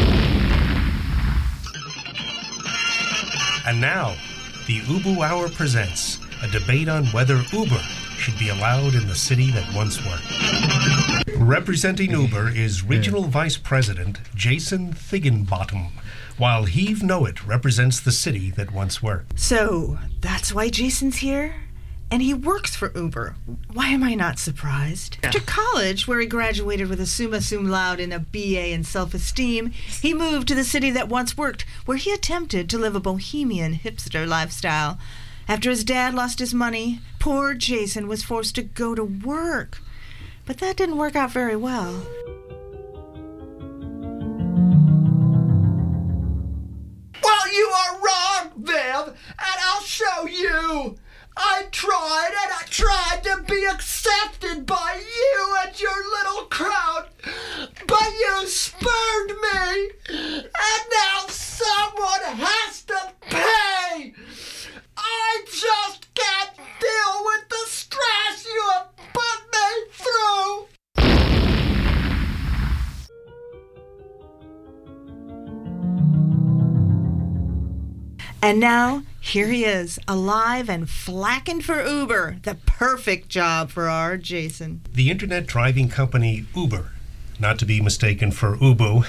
Speaker 21: And now, the Uber Hour presents a debate on whether Uber should be allowed in the city that once worked. Representing Uber is Regional Vice President Jason Thigginbottom, while Heave Knowit represents the city that once worked.
Speaker 22: So, that's why Jason's here? And he works for Uber. Why am I not surprised? After college, where he graduated with a summa cum laude and a B A in self-esteem, he moved to the city that once worked, where he attempted to live a bohemian hipster lifestyle. After his dad lost his money, poor Jason was forced to go to work. But that didn't work out very well.
Speaker 6: Well, you are wrong, Viv, and I'll show you. I tried and I tried to be accepted by you and your little crowd, but you spurned me, and now someone
Speaker 22: And now, here he is, alive and flacking for Uber. The perfect job for our Jason.
Speaker 21: The internet driving company Uber, not to be mistaken for Ubu,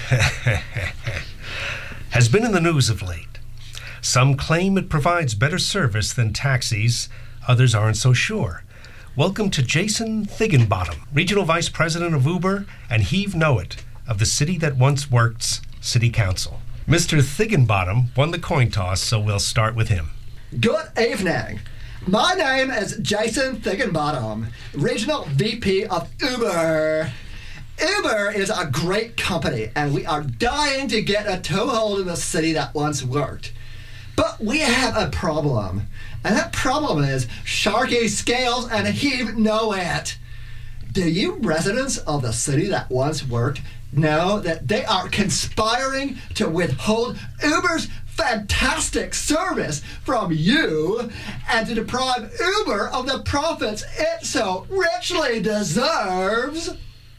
Speaker 21: has been in the news of late. Some claim it provides better service than taxis, others aren't so sure. Welcome to Jason Thigginbottom, Regional Vice President of Uber and Heave Knowit of the city that once worked City Council. Mister Thigginbottom won the coin toss, so we'll start with him.
Speaker 6: Good evening. My name is Jason Thigginbottom, Regional V P of Uber. Uber is a great company, and we are dying to get a toehold in the city that once worked. But we have a problem, and that problem is Sharky Scales and Heave Knowit. Do you residents of the city that once worked know that they are conspiring to withhold Uber's fantastic service from you and to deprive Uber of the profits it so richly deserves?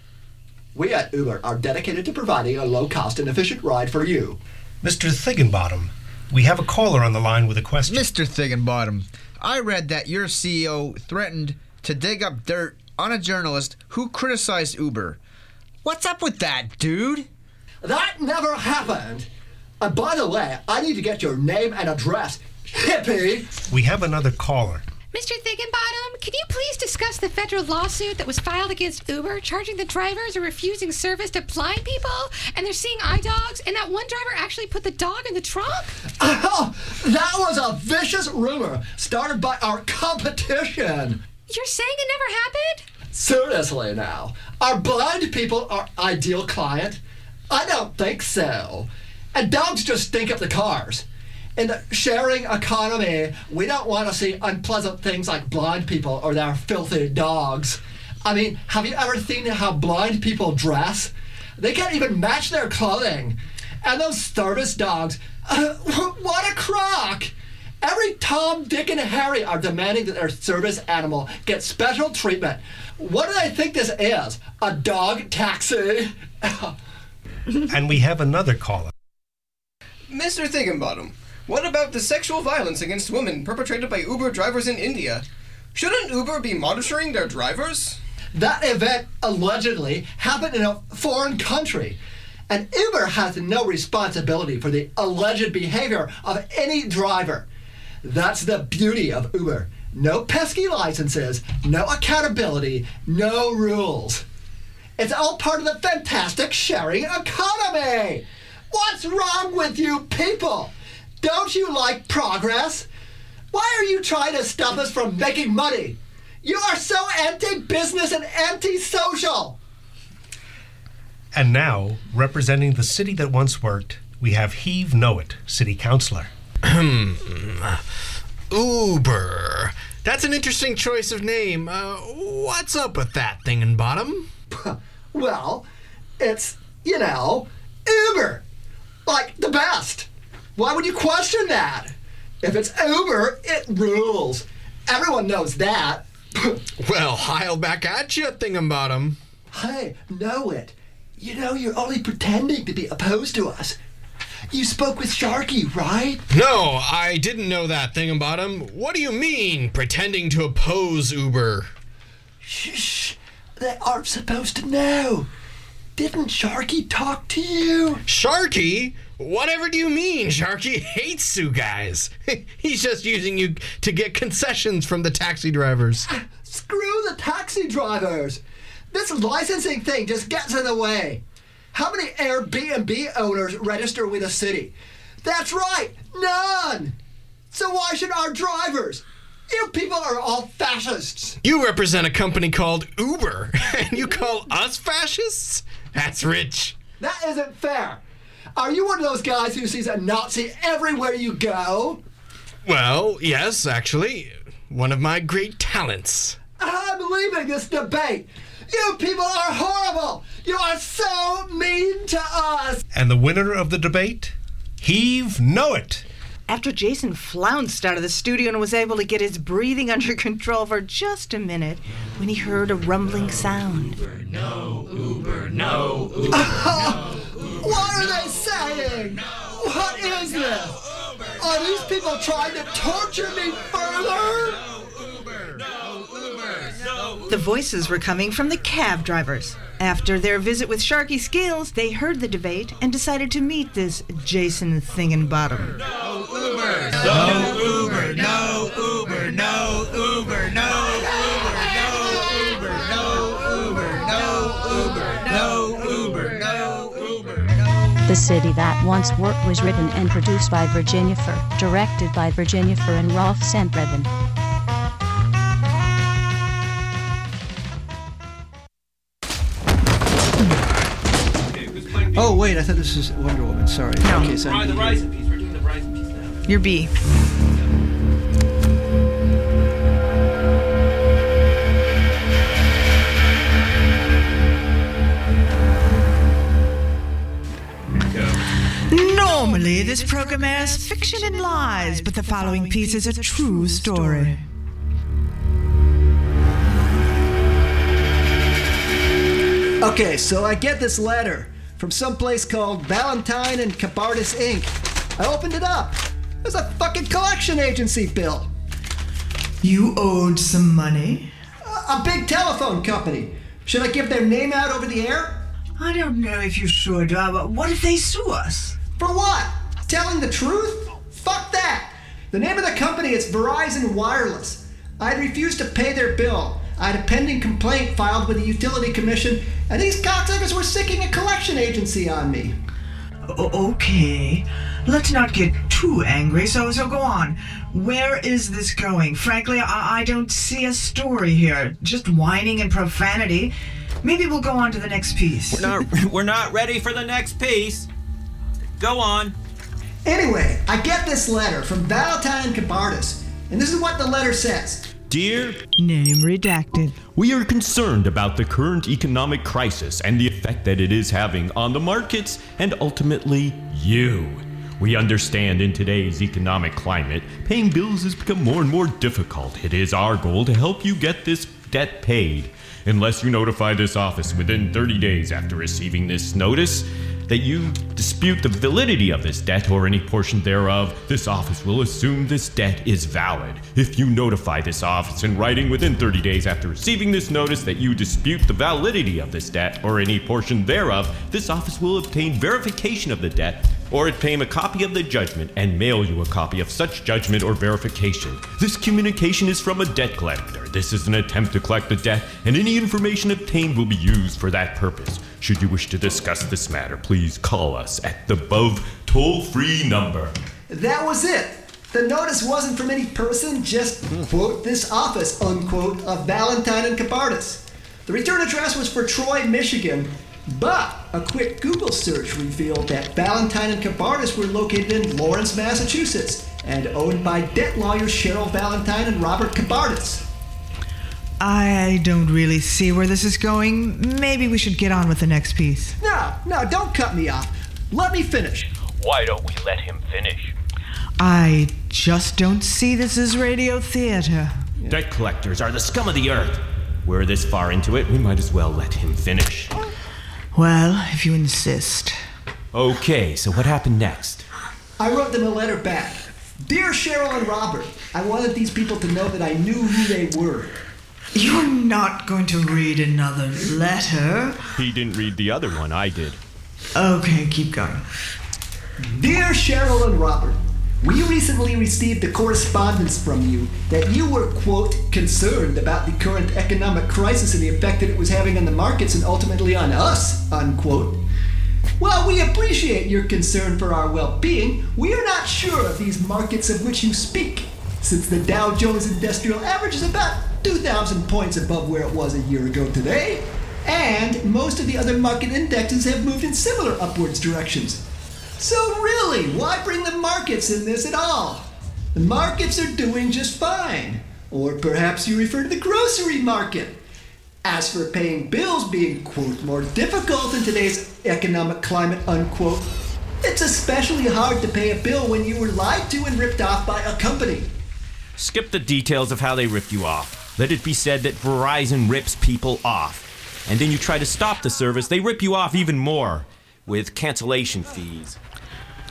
Speaker 6: We at Uber are dedicated to providing a low-cost and efficient ride for you.
Speaker 21: Mister Thigginbottom, we have a caller on the line with a question.
Speaker 1: Mister Thigginbottom, I read that your C E O threatened to dig up dirt on a journalist who criticized Uber. What's up with that, dude?
Speaker 6: That never happened. And by the way, I need to get your name and address, hippie.
Speaker 21: We have another caller.
Speaker 7: Mister Thigginbottom, can you please discuss the federal lawsuit that was filed against Uber, charging the drivers are refusing service to blind people, and they're seeing eye dogs, and that one driver actually put the dog in the trunk?
Speaker 6: Oh, that was a vicious rumor started by our competition.
Speaker 7: You're saying it never happened?
Speaker 6: Seriously now, are blind people our ideal client? I don't think so. And dogs just stink up the cars. In the sharing economy, we don't want to see unpleasant things like blind people or their filthy dogs. I mean, have you ever seen how blind people dress? They can't even match their clothing. And those service dogs, uh, what a crock! Every Tom, Dick, and Harry are demanding that their service animal get special treatment. What do they think this is? A dog taxi?
Speaker 21: And we have another caller.
Speaker 13: Mister Thigginbottom, what about the sexual violence against women perpetrated by Uber drivers in India? Shouldn't Uber be monitoring their drivers?
Speaker 6: That event allegedly happened in a foreign country, and Uber has no responsibility for the alleged behavior of any driver. That's the beauty of Uber. No pesky licenses, no accountability, no rules. It's all part of the fantastic sharing economy. What's wrong with you people? Don't you like progress? Why are you trying to stop us from making money? You are so anti-business and anti-social.
Speaker 21: And now, representing the city that once worked, we have Heave Knowit, City Councilor.
Speaker 16: Uber. That's an interesting choice of name. Uh, what's up with that, Thigginbottom?
Speaker 6: Well, it's, you know, Uber. Like the best. Why would you question that? If it's Uber, it rules. Everyone knows that.
Speaker 16: Well, I'll back at you, Thigginbottom.
Speaker 6: Hey, know it. You know you're only pretending to be opposed to us. You spoke with Sharky, right?
Speaker 16: No, I didn't know that, Thigginbottom. What do you mean, pretending to oppose Uber?
Speaker 6: Shh, they aren't supposed to know. Didn't Sharky talk to you?
Speaker 16: Sharky? Whatever do you mean? Sharky hates you guys. He's just using you to get concessions from the taxi drivers.
Speaker 6: Screw the taxi drivers. This licensing thing just gets in the way. How many Airbnb owners register with a city? That's right, none. So why should our drivers? You people are all fascists.
Speaker 16: You represent a company called Uber, and you call us fascists? That's rich.
Speaker 6: That isn't fair. Are you one of those guys who sees a Nazi everywhere you go?
Speaker 16: Well, yes, actually. One of my great talents.
Speaker 6: I'm leaving this debate. You people are horrible. You are so mean to us.
Speaker 21: And the winner of the debate? Heave Knowit.
Speaker 22: After Jason flounced out of the studio and was able to get his breathing under control for just a minute, when he heard a rumbling sound.
Speaker 3: Uber, no, Uber, no, Uber,
Speaker 6: uh,
Speaker 3: no, Uber,
Speaker 6: what are
Speaker 3: no,
Speaker 6: they saying?
Speaker 3: Uber, no,
Speaker 6: what
Speaker 3: Uber,
Speaker 6: is
Speaker 3: no,
Speaker 6: this?
Speaker 3: Uber,
Speaker 6: Are these people trying to torture me further?
Speaker 22: The voices were coming from the cab drivers. After their visit with Sharky Scales, they heard the debate and decided to meet this Jason Thingenbottom.
Speaker 10: No Uber! No Uber! No Uber! No Uber! No Uber! No Uber! No Uber! No Uber! No Uber!
Speaker 2: The City That Once Worked was written and produced by Virginia Fur, directed by Virginia Fur and Rolf Sandbreden.
Speaker 9: Oh, wait, I thought this was Wonder Woman. Sorry.
Speaker 22: No.
Speaker 9: Okay, so
Speaker 12: the Ryzen piece. We're doing the Ryzen piece now.
Speaker 22: You're B. Normally, this program airs fiction and lies, but the following piece is a true story.
Speaker 6: Okay, so I get this letter from some place called Valentine and Cabardis Incorporated. I opened it up. There's a fucking collection agency bill.
Speaker 22: You owed some money?
Speaker 6: A, a big telephone company. Should I give their name out over the air?
Speaker 22: I don't know if you should. Uh, what if they sue us?
Speaker 6: For what? Telling the truth? Fuck that. The name of the company is Verizon Wireless. I'd refused to pay their bill. I had a pending complaint filed with the Utility Commission, and these cocksuckers were sicking a collection agency on me.
Speaker 22: O- okay. Let's not get too angry, so so go on. Where is this going? Frankly, I, I don't see a story here. Just whining and profanity. Maybe we'll go on to the next piece.
Speaker 5: We're not, we're not ready for the next piece. Go on.
Speaker 6: Anyway, I get this letter from Valentine and Cabardis, and this is what the letter says.
Speaker 5: Dear
Speaker 22: Name redacted.
Speaker 5: We are concerned about the current economic crisis and the effect that it is having on the markets and ultimately you. We understand in today's economic climate, paying bills has become more and more difficult. It is our goal to help you get this debt paid. Unless you notify this office within thirty days after receiving this notice that you dispute the validity of this debt or any portion thereof, this office will assume this debt is valid. If you notify this office in writing within thirty days after receiving this notice that you dispute the validity of this debt or any portion thereof, this office will obtain verification of the debt or obtain a copy of the judgment and mail you a copy of such judgment or verification. This communication is from a debt collector. This is an attempt to collect the debt, and any information obtained will be used for that purpose. Should you wish to discuss this matter, please call us at the above toll-free number.
Speaker 6: That was it. The notice wasn't from any person, just, quote, this office, unquote, of Valentine and Cabardis. The return address was for Troy, Michigan, but a quick Google search revealed that Valentine and Cabardis were located in Lawrence, Massachusetts, and owned by debt lawyers Cheryl Valentine and Robert Cabardis.
Speaker 22: I don't really see where this is going. Maybe we should get on with the next piece.
Speaker 6: No, no, don't cut me off. Let me finish.
Speaker 5: Why don't we let him finish?
Speaker 22: I just don't see this as radio theater.
Speaker 5: Debt collectors are the scum of the earth. We're this far into it, we might as well let him finish.
Speaker 22: Well, if you insist.
Speaker 5: Okay, so what happened next?
Speaker 6: I wrote them a letter back. Dear Cheryl and Robert, I wanted these people to know that I knew who they were.
Speaker 22: You're not going to read another letter.
Speaker 5: He didn't read the other one, I did.
Speaker 22: Okay, keep going.
Speaker 6: Dear Cheryl and Robert, we recently received a correspondence from you that you were, quote, concerned about the current economic crisis and the effect that it was having on the markets and ultimately on us, unquote. While we appreciate your concern for our well-being, we are not sure of these markets of which you speak, since the Dow Jones Industrial Average is about two thousand points above where it was a year ago today, and most of the other market indexes have moved in similar upwards directions. So really, why bring the markets in this at all? The markets are doing just fine. Or perhaps you refer to the grocery market. As for paying bills being, quote, more difficult in today's economic climate, unquote, it's especially hard to pay a bill when you were lied to and ripped off by a company.
Speaker 5: Skip the details of how they ripped you off. Let it be said that Verizon rips people off. And then you try to stop the service, they rip you off even more with cancellation fees.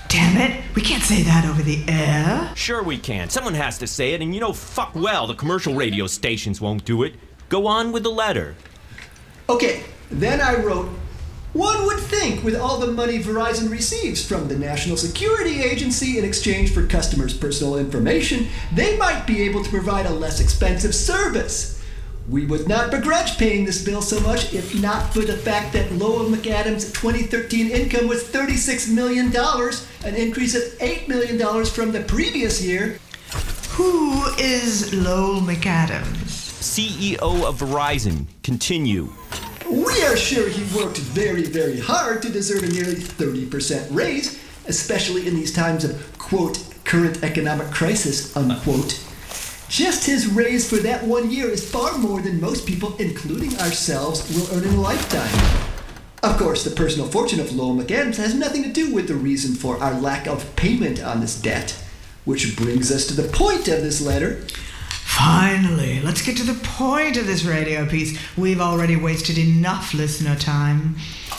Speaker 14: Damn it, we can't say that over the air.
Speaker 5: Sure we can. Someone has to say it, and you know fuck well the commercial radio stations won't do it. Go on with the letter.
Speaker 6: Okay, then I wrote, one would think with all the money Verizon receives from the National Security Agency in exchange for customers' personal information, they might be able to provide a less expensive service. We would not begrudge paying this bill so much if not for the fact that Lowell McAdams' twenty thirteen income was thirty-six million dollars, an increase of eight million dollars from the previous year.
Speaker 14: Who is Lowell McAdams?
Speaker 5: C E O of Verizon. Continue.
Speaker 6: We are sure he worked very, very hard to deserve a nearly thirty percent raise, especially in these times of, quote, current economic crisis, unquote. Just his raise for that one year is far more than most people, including ourselves, will earn in a lifetime. Of course, the personal fortune of Lowell McAdams has nothing to do with the reason for our lack of payment on this debt, which brings us to the point of this letter.
Speaker 14: Finally, let's get to the point of this radio piece. We've already wasted enough listener time.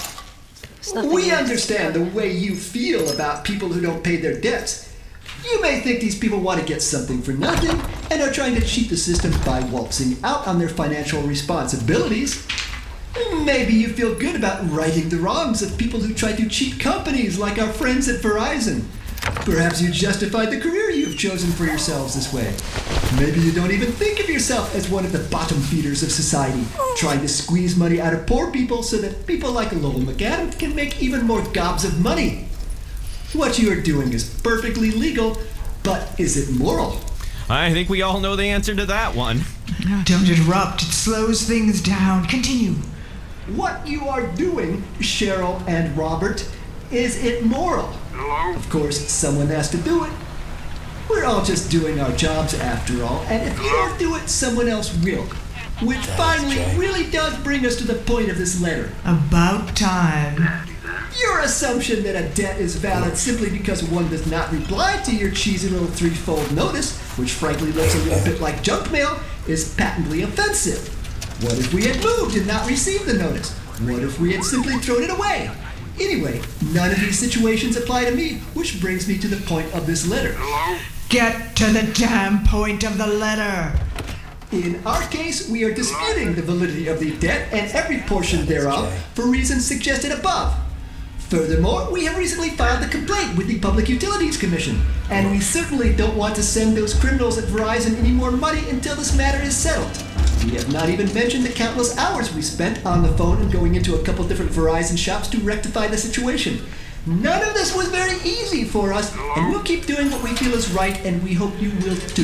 Speaker 6: We understand the way you feel about people who don't pay their debts. You may think these people want to get something for nothing and are trying to cheat the system by waltzing out on their financial responsibilities. Maybe you feel good about righting the wrongs of people who try to cheat companies like our friends at Verizon. Perhaps you justified the career you've chosen for yourselves this way. Maybe you don't even think of yourself as one of the bottom feeders of society, trying to squeeze money out of poor people so that people like Lowell McAdams can make even more gobs of money. What you are doing is perfectly legal, but is it moral?
Speaker 5: I think we all know the answer to that one.
Speaker 14: Don't interrupt, it slows things down. Continue.
Speaker 6: What you are doing, Cheryl and Robert, is it moral? Hello? Of course, someone has to do it. We're all just doing our jobs after all, and if you don't do it, someone else will. Which finally really does bring us to the point of this letter.
Speaker 14: About time.
Speaker 6: Your assumption that a debt is valid simply because one does not reply to your cheesy little threefold notice, which frankly looks a little bit like junk mail, is patently offensive. What if we had moved and not received the notice? What if we had simply thrown it away? Anyway, none of these situations apply to me, which brings me to the point of this letter. Hello?
Speaker 14: Get to the damn point of the letter.
Speaker 6: In our case, we are disputing the validity of the debt and every portion thereof for reasons suggested above. Furthermore, we have recently filed a complaint with the Public Utilities Commission, and we certainly don't want to send those criminals at Verizon any more money until this matter is settled. We have not even mentioned the countless hours we spent on the phone and going into a couple different Verizon shops to rectify the situation. None of this was very easy for us, and we'll keep doing what we feel is right, and we hope you will too.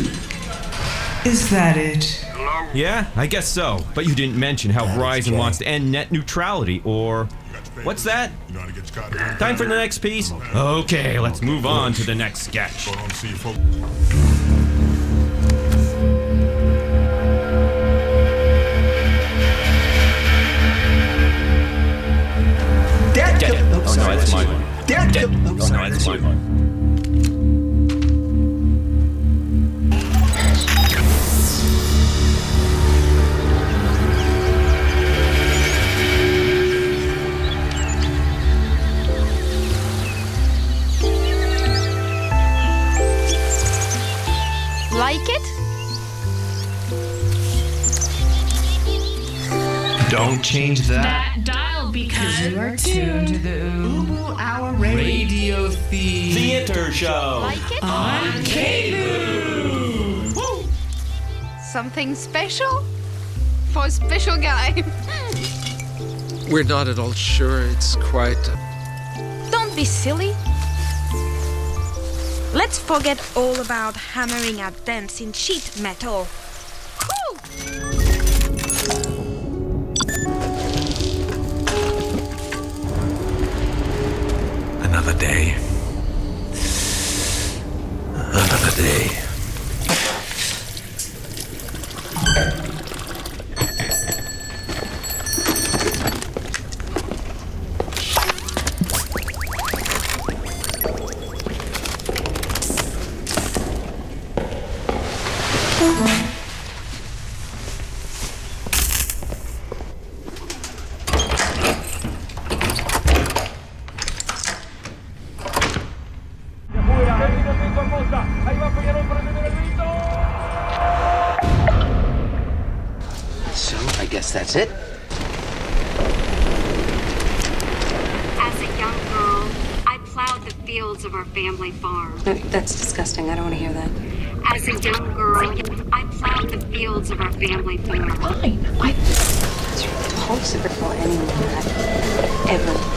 Speaker 14: Is that it?
Speaker 5: Yeah, I guess so. But you didn't mention how Verizon wants to end net neutrality, or... What's that? Time for the next piece? Okay, let's move on to the next sketch.
Speaker 6: Dad,
Speaker 5: Dead.
Speaker 6: oh,
Speaker 5: Oh,
Speaker 6: sorry.
Speaker 5: no, that's my one.
Speaker 6: Dad,
Speaker 5: Dead.
Speaker 6: oh,
Speaker 5: Oh,
Speaker 6: sorry.
Speaker 5: no, that's my one.
Speaker 7: Like it?
Speaker 16: Don't change that.
Speaker 23: That dial because
Speaker 14: You are tuned to the Ubu Hour Radio,
Speaker 16: Radio Theme
Speaker 5: Theater Show.
Speaker 7: Like it?
Speaker 14: on K-Boo.
Speaker 7: Something special? For a special guy.
Speaker 15: We're not at all sure. It's quite.
Speaker 19: Don't be silly. Let's forget all about hammering out dents in sheet metal.
Speaker 15: Another day. Another day.
Speaker 11: guess that's it.
Speaker 17: As a young girl, I plowed the fields of our family farm.
Speaker 18: No, that's disgusting. I don't want to hear that.
Speaker 17: As a young girl, I plowed the fields of our family farm.
Speaker 18: Fine. I... Don't ever tell anyone that. Ever.